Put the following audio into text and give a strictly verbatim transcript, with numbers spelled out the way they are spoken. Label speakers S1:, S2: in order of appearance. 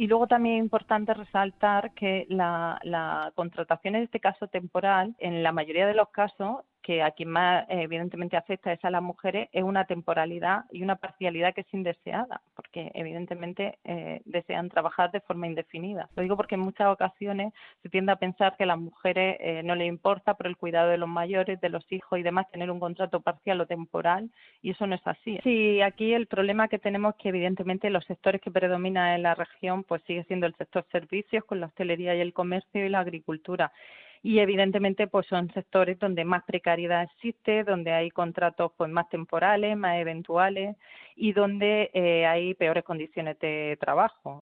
S1: Y luego también es importante resaltar que la, la contratación, en este caso temporal, en la mayoría de los casos, que a quien más eh, evidentemente afecta es a las mujeres, es una temporalidad y una parcialidad que es indeseada, porque evidentemente eh, desean trabajar de forma indefinida. Lo digo porque en muchas ocasiones se tiende a pensar que a las mujeres eh, no les importa por el cuidado de los mayores, de los hijos y demás, tener un contrato parcial o temporal, y eso no es así. Sí, aquí el problema que tenemos es que evidentemente los sectores que predominan en la región pues sigue siendo el sector servicios, con la hostelería y el comercio y la agricultura. Y evidentemente pues son sectores donde más precariedad existe, donde hay contratos pues más temporales, más eventuales y donde eh, hay peores condiciones de trabajo.